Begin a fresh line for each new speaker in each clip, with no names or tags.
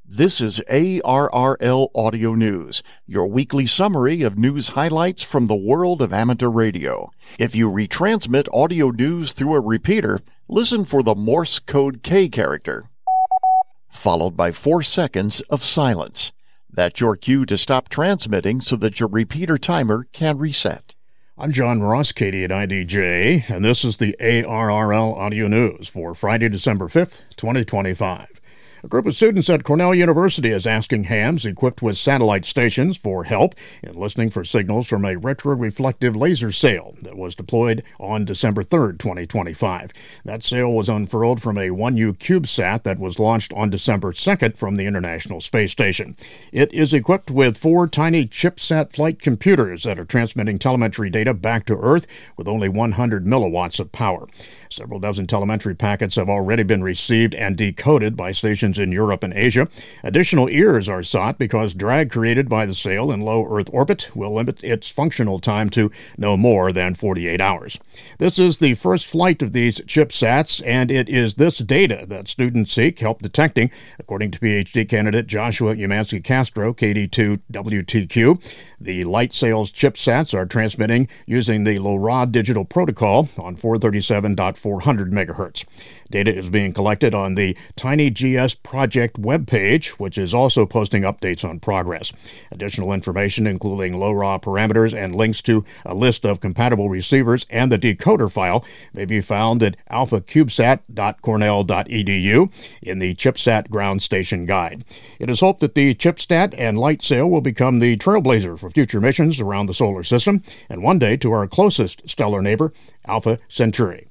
This is ARRL Audio News, your weekly summary of news highlights from the world of amateur radio. If you retransmit audio news through a repeater, listen for the Morse code K character, followed by 4 seconds of silence. That's your cue to stop transmitting so that your repeater timer can reset.
I'm John Ross, KD8IDJ, and this is the ARRL Audio News for Friday, December 5th, 2025. A group of students at Cornell University is asking hams equipped with satellite stations for help in listening for signals from a retroreflective laser sail that was deployed on December 3rd, 2025. That sail was unfurled from a 1U CubeSat that was launched on December 2nd from the International Space Station. It is equipped with 4 tiny ChipSat flight computers that are transmitting telemetry data back to Earth with only 100 milliwatts of power. Several dozen telemetry packets have already been received and decoded by stations in Europe and Asia. Additional ears are sought because drag created by the sail in low Earth orbit will limit its functional time to no more than 48 hours. This is the first flight of these ChipSats, and it is this data that students seek help detecting, according to PhD candidate Joshua Umansky Castro, KD2WTQ. The LightSail's ChipSats are transmitting using the LoRa digital protocol on 437.400 megahertz. Data is being collected on the TinyGS project webpage, which is also posting updates on progress. Additional information, including LoRa parameters and links to a list of compatible receivers and the decoder file, may be found at alphacubesat.cornell.edu in the ChipSat Ground Station Guide. It is hoped that the ChipSat and LightSail will become the trailblazer for future missions around the solar system, and one day to our closest stellar neighbor, Alpha Centauri.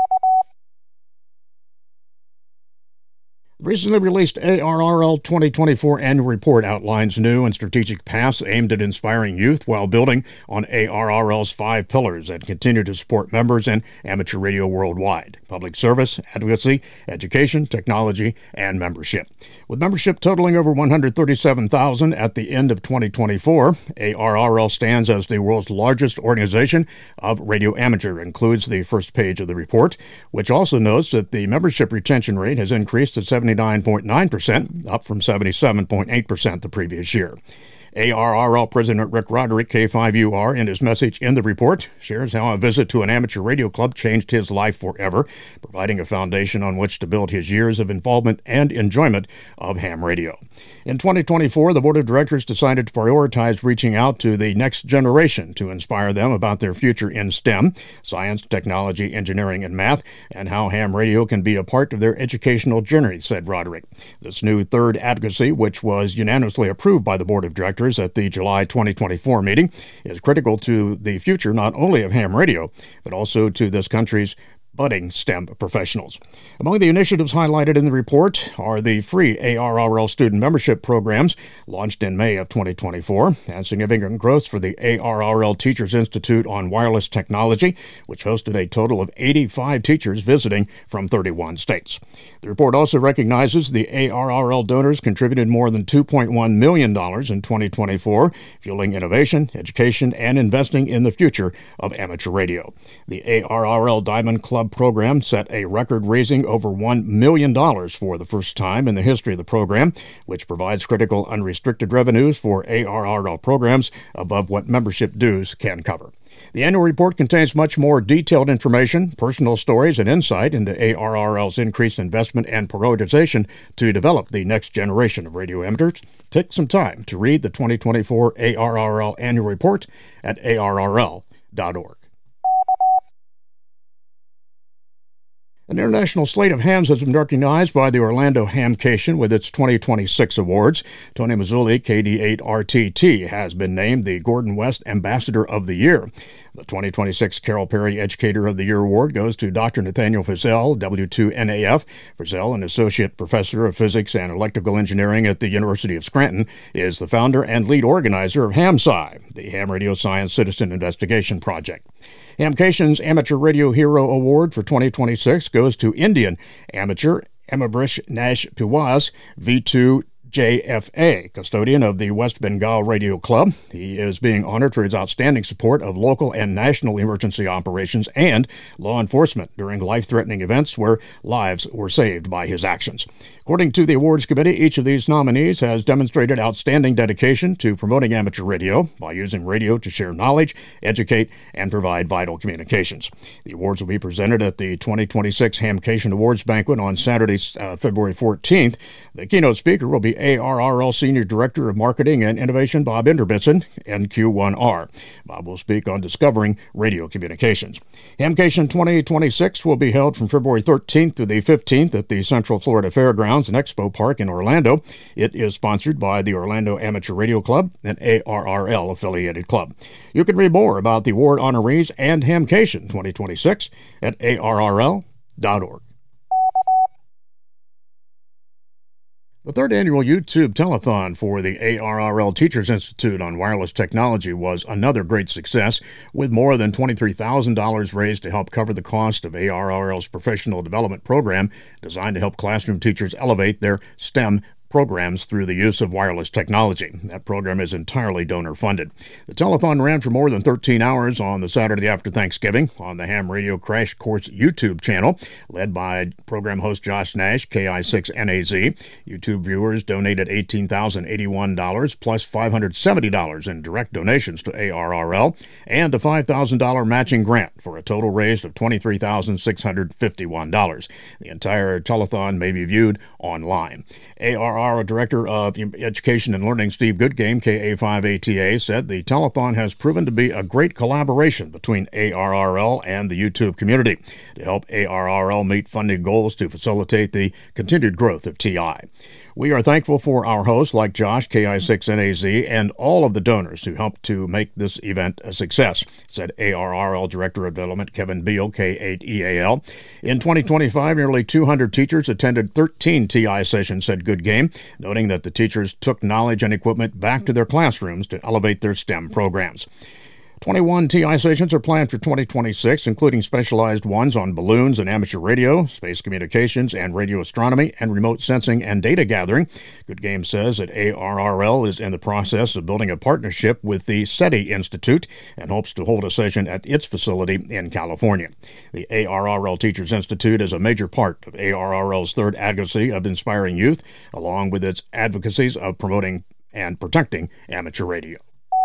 Recently released ARRL 2024 annual report outlines new and strategic paths aimed at inspiring youth while building on ARRL's 5 pillars that continue to support members and amateur radio worldwide: public service, advocacy, education, technology, and membership. With membership totaling over 137,000 at the end of 2024, ARRL stands as the world's largest organization of radio amateur, includes the first page of the report, which also notes that the membership retention rate has increased to 79.9%, up from 77.8% the previous year. ARRL President Rick Roderick, K5UR, in his message in the report, shares how a visit to an amateur radio club changed his life forever, providing a foundation on which to build his years of involvement and enjoyment of ham radio. In 2024, the Board of Directors decided to prioritize reaching out to the next generation to inspire them about their future in STEM, science, technology, engineering, and math, and how ham radio can be a part of their educational journey, said Roderick. This new third advocacy, which was unanimously approved by the Board of Directors at the July 2024 meeting, is critical to the future not only of ham radio, but also to this country's budding STEM professionals. Among the initiatives highlighted in the report are the free ARRL student membership programs launched in May of 2024, and significant growth for the ARRL Teachers Institute on Wireless Technology, which hosted a total of 85 teachers visiting from 31 states. The report also recognizes the ARRL donors contributed more than $2.1 million in 2024, fueling innovation, education, and investing in the future of amateur radio. The ARRL Diamond Club program set a record, raising over $1 million for the first time in the history of the program, which provides critical unrestricted revenues for ARRL programs above what membership dues can cover. The annual report contains much more detailed information, personal stories, and insight into ARRL's increased investment and prioritization to develop the next generation of radio amateurs. Take some time to read the 2024 ARRL annual report at arrl.org. An international slate of hams has been recognized by the Orlando Hamcation with its 2026 awards. Tony Mazzulli, KD8RTT, has been named the Gordon West Ambassador of the Year. The 2026 Carol Perry Educator of the Year Award goes to Dr. Nathaniel Fazell, W2NAF. Fazell, an Associate Professor of Physics and Electrical Engineering at the University of Scranton, is the founder and lead organizer of HamSci, the Ham Radio Science Citizen Investigation Project. Hamcation's Amateur Radio Hero Award for 2026 goes to Indian amateur Ambrish Nash Piwaz, V2 JFA, custodian of the West Bengal Radio Club. He is being honored for his outstanding support of local and national emergency operations and law enforcement during life-threatening events where lives were saved by his actions. According to the awards committee, each of these nominees has demonstrated outstanding dedication to promoting amateur radio by using radio to share knowledge, educate, and provide vital communications. The awards will be presented at the 2026 Hamcation Awards Banquet on Saturday, February 14th. The keynote speaker will be ARRL Senior Director of Marketing and Innovation Bob Inderbitson, NQ1R. Bob will speak on discovering radio communications. Hamcation 2026 will be held from February 13th to the 15th at the Central Florida Fairgrounds and Expo Park in Orlando. It is sponsored by the Orlando Amateur Radio Club, an ARRL-affiliated club. You can read more about the award honorees and Hamcation 2026 at arrl.org. The third annual YouTube telethon for the ARRL Teachers Institute on wireless technology was another great success, with more than $23,000 raised to help cover the cost of ARRL's professional development program designed to help classroom teachers elevate their STEM programs through the use of wireless technology. That program is entirely donor-funded. The telethon ran for more than 13 hours on the Saturday after Thanksgiving on the Ham Radio Crash Course YouTube channel, led by program host Josh Nash, KI6NAZ. YouTube viewers donated $18,081 plus $570 in direct donations to ARRL and a $5,000 matching grant for a total raised of $23,651. The entire telethon may be viewed online. ARRL Director of Education and Learning Steve Goodgame, KA5ATA, said the telethon has proven to be a great collaboration between ARRL and the YouTube community to help ARRL meet funding goals to facilitate the continued growth of TI. We are thankful for our hosts like Josh, KI6NAZ, and all of the donors who helped to make this event a success, said ARRL Director of Development Kevin Beal, K8EAL. In 2025, nearly 200 teachers attended 13 TI sessions, said Goodgame, noting that the teachers took knowledge and equipment back to their classrooms to elevate their STEM programs. 21 TI sessions are planned for 2026, including specialized ones on balloons and amateur radio, space communications and radio astronomy, and remote sensing and data gathering. Goodgame says that ARRL is in the process of building a partnership with the SETI Institute and hopes to hold a session at its facility in California. The ARRL Teachers Institute is a major part of ARRL's third advocacy of inspiring youth, along with its advocacies of promoting and protecting amateur radio.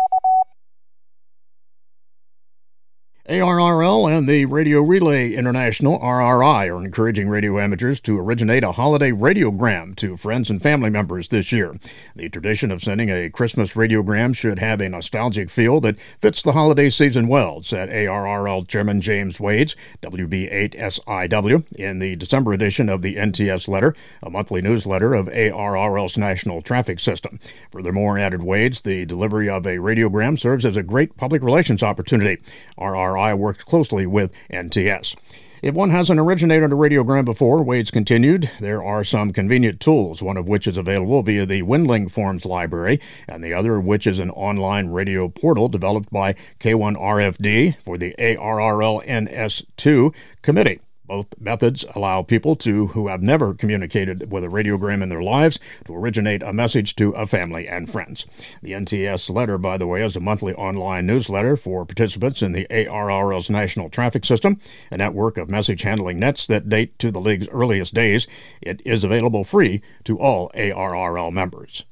ARRL and the Radio Relay International, RRI, are encouraging radio amateurs to originate a holiday radiogram to friends and family members this year. The tradition of sending a Christmas radiogram should have a nostalgic feel that fits the holiday season well, said ARRL Chairman James Wades, WB8SIW, in the December edition of the NTS Letter, a monthly newsletter of ARRL's national traffic system. Furthermore, added Wades, the delivery of a radiogram serves as a great public relations opportunity. RRI works closely with NTS. If one hasn't originated a radiogram before, Wades continued, there are some convenient tools, one of which is available via the Windling Forms library, and the other of which is an online radio portal developed by K1RFD for the ARRL NS2 committee. Both methods allow people who have never communicated with a radiogram in their lives to originate a message to a family and friends. The NTS Letter, by the way, is a monthly online newsletter for participants in the ARRL's national traffic system, a network of message handling nets that date to the league's earliest days. It is available free to all ARRL members.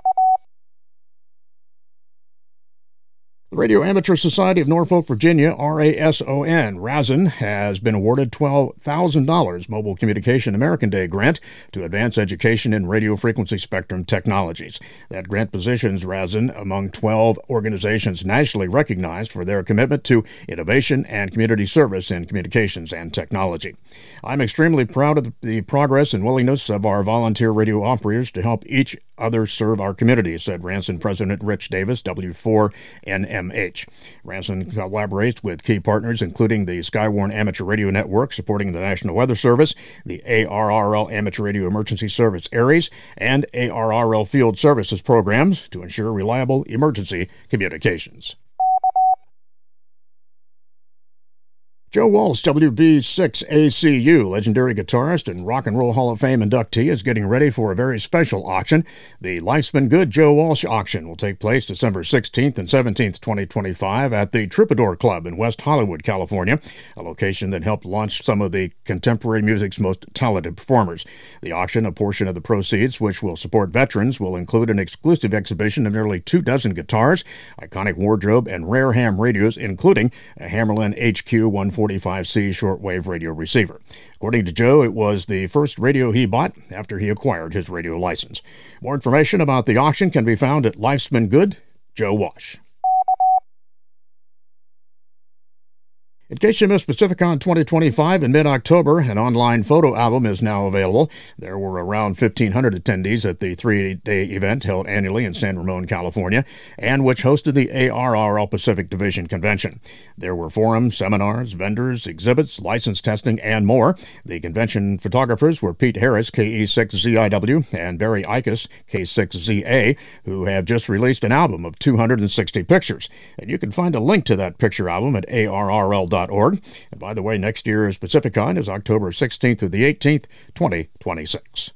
The Radio Amateur Society of Norfolk, Virginia, RASON, has been awarded $12,000 Mobile Communication American Day grant to advance education in radio frequency spectrum technologies. That grant positions RASON among 12 organizations nationally recognized for their commitment to innovation and community service in communications and technology. I'm extremely proud of the progress and willingness of our volunteer radio operators to help each other serve our community, said RASON President Rich Davis, W4NMH. RASON collaborates with key partners, including the Skywarn Amateur Radio Network, supporting the National Weather Service, the ARRL Amateur Radio Emergency Service ARES, and ARRL Field Services programs to ensure reliable emergency communications. Joe Walsh, WB6ACU, legendary guitarist and Rock and Roll Hall of Fame inductee, is getting ready for a very special auction. The Life's Been Good Joe Walsh auction will take place December 16th and 17th, 2025 at the Troubadour Club in West Hollywood, California, a location that helped launch some of the contemporary music's most talented performers. The auction, a portion of the proceeds, which will support veterans, will include an exclusive exhibition of nearly 24 guitars, iconic wardrobe, and rare ham radios, including a Hammerlin HQ 145C shortwave radio receiver. According to Joe, it was the first radio he bought after he acquired his radio license. More information about the auction can be found at Life's Been Good, Joe Walsh. In case you missed Pacificon 2025 in mid-October, an online photo album is now available. There were around 1,500 attendees at the 3-day event held annually in San Ramon, California, and which hosted the ARRL Pacific Division Convention. There were forums, seminars, vendors, exhibits, license testing, and more. The convention photographers were Pete Harris, KE6ZIW, and Barry Ickes, K6ZA, who have just released an album of 260 pictures. And you can find a link to that picture album at ARRL.org. And by the way, next year's Pacificon is October 16th through the 18th, 2026.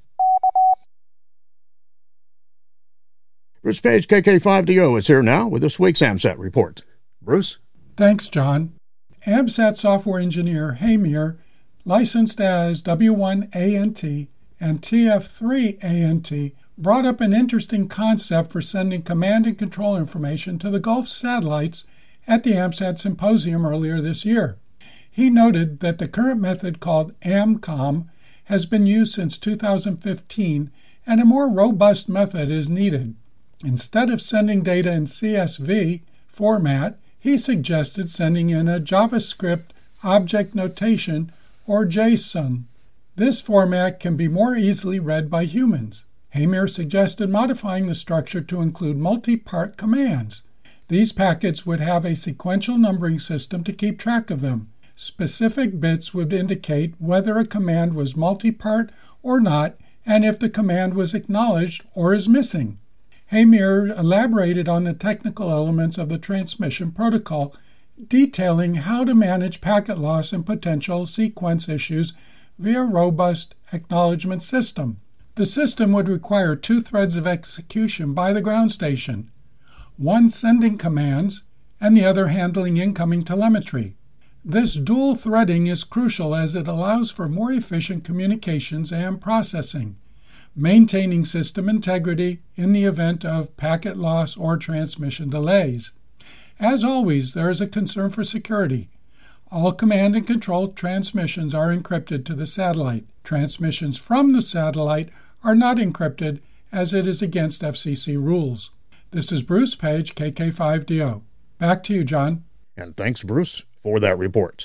Bruce Page, KK5DO, is here now with this week's AMSAT report. Bruce?
Thanks, John. AMSAT software engineer Hamir, licensed as W1ANT and TF3ANT, brought up an interesting concept for sending command and control information to the Gulf satellites at the AMSAT symposium earlier this year. He noted that the current method called AMCOM has been used since 2015 and a more robust method is needed. Instead of sending data in CSV format, he suggested sending in a JavaScript object notation or JSON. This format can be more easily read by humans. Hamir suggested modifying the structure to include multi-part commands. These packets would have a sequential numbering system to keep track of them. Specific bits would indicate whether a command was multi-part or not, and if the command was acknowledged or is missing. Hamir elaborated on the technical elements of the transmission protocol, detailing how to manage packet loss and potential sequence issues via a robust acknowledgement system. The system would require 2 threads of execution by the ground station, one sending commands and the other handling incoming telemetry. This dual threading is crucial as it allows for more efficient communications and processing, maintaining system integrity in the event of packet loss or transmission delays. As always, there is a concern for security. All command and control transmissions are encrypted to the satellite. Transmissions from the satellite are not encrypted as it is against FCC rules. This is Bruce Page, KK5DO. Back to you, John.
And thanks, Bruce, for that report.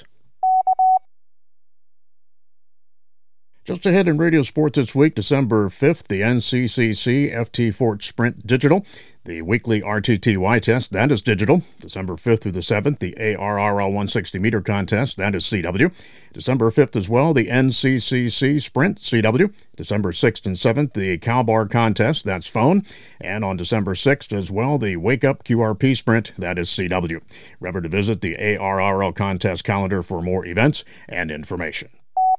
Just ahead in radio sports this week, December 5th, the NCCC FT Fort Sprint Digital. The weekly RTTY test, that is digital. December 5th through the 7th, the ARRL 160-meter contest, that is CW. December 5th as well, the NCCC Sprint, CW. December 6th and 7th, the CalBar contest, that's phone. And on December 6th as well, the Wake Up QRP Sprint, that is CW. Remember to visit the ARRL contest calendar for more events and information.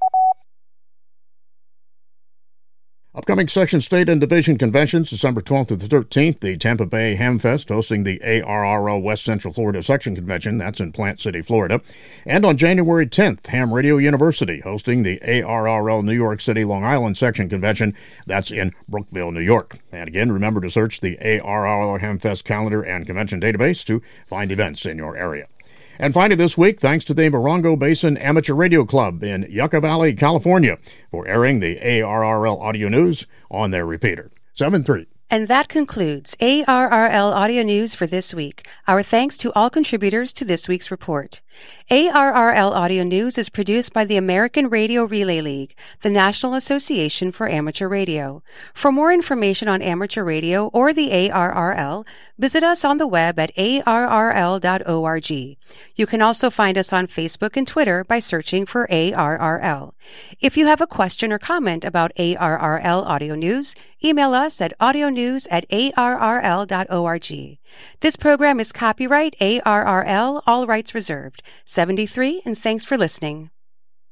Upcoming section, state, and division conventions, December 12th to the 13th, the Tampa Bay Hamfest hosting the ARRL West Central Florida Section Convention, that's in Plant City, Florida. And on January 10th, Ham Radio University hosting the ARRL New York City, Long Island Section Convention, that's in Brookville, New York. And again, remember to search the ARRL Hamfest calendar and convention database to find events in your area. And finally this week, thanks to the Morongo Basin Amateur Radio Club in Yucca Valley, California, for airing the ARRL audio news on their repeater. 7-3.
And that concludes ARRL Audio News for this week. Our thanks to all contributors to this week's report. ARRL Audio News is produced by the American Radio Relay League, the National Association for Amateur Radio. For more information on amateur radio or the ARRL, visit us on the web at arrl.org. You can also find us on Facebook and Twitter by searching for ARRL. If you have a question or comment about ARRL Audio News, Email us at audionews@arrl.org. This program is copyright ARRL, all rights reserved. 73, and thanks for listening.